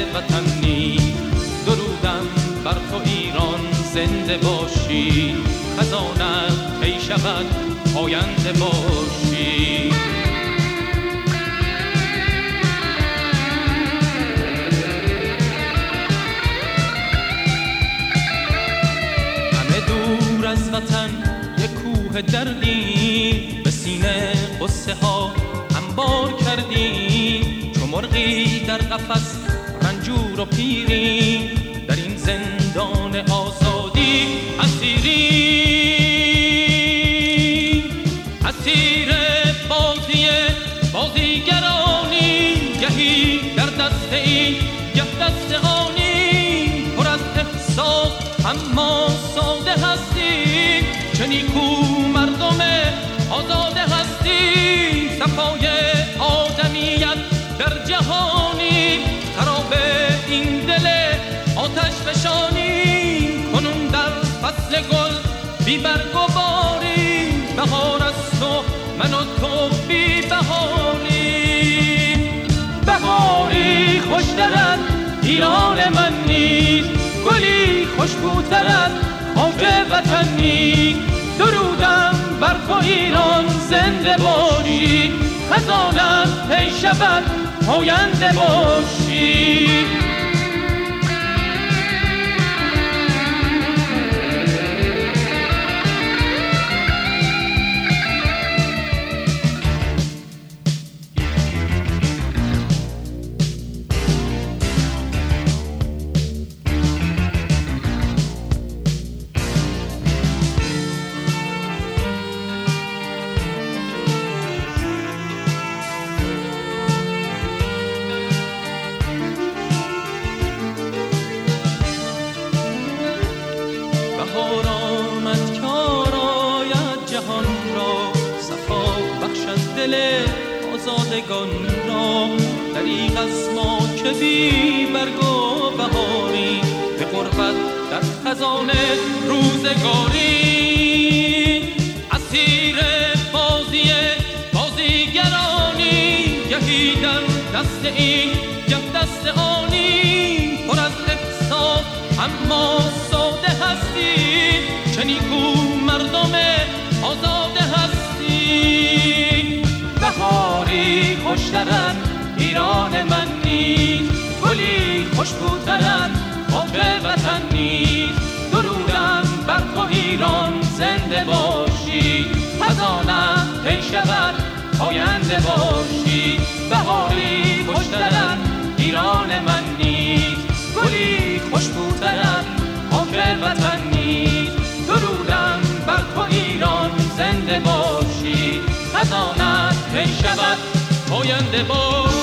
وطن نیست. درودم بر تو ایران زنده باشی، خزانت کی شود پاینده باشی. همه دور از وطن یک کوه دردی، به سینه قصه ها انبار کردی. چو مرغی در قفس رنجور و پیری، در این زندان آزادی اسیری. اسیر بازیگرانی، گهی در دست این گه دست آنی. پر از احساس اما ساده هستی، چه نیکو مردم آزاده هستی. صفای آدمیت در جهانی، خراب این دل آتش فشانی. کنون در فصل گل بی برگ و باری، بهار از تو من و تو بی بهاری. بهاری خوشتر از ایران من نیست، گلی خوشبوتر از خاک وطن نیست. درودم بر تو ایران زنده باشی، خزانت پی شود پاینده باشی. بهار آمد که آراید جهان را، صفا بخشد دل آزادگان را. دریغ از ما که بی برگ و بهاری، به غربت در خزانه روزگاری. اسیر بازیگرانی، گهی در دست این گه دست آنی. پر از احساس اما ساده هستی، چه نیکو مردم آزاده هستی. بهاری خوشتر از ایران من نیست، گلی خوشبوتر از خاک وطن نیست. درودم بر تو ایران زنده باشی، خزانت کی شود پاینده باشی. بهاری خوشتر از ایران من نیست، گلی خوشبوتر از خاک وطن نیست. درودم بر تو ایران زنده باشی، خزانت کی شود پاینده باشی.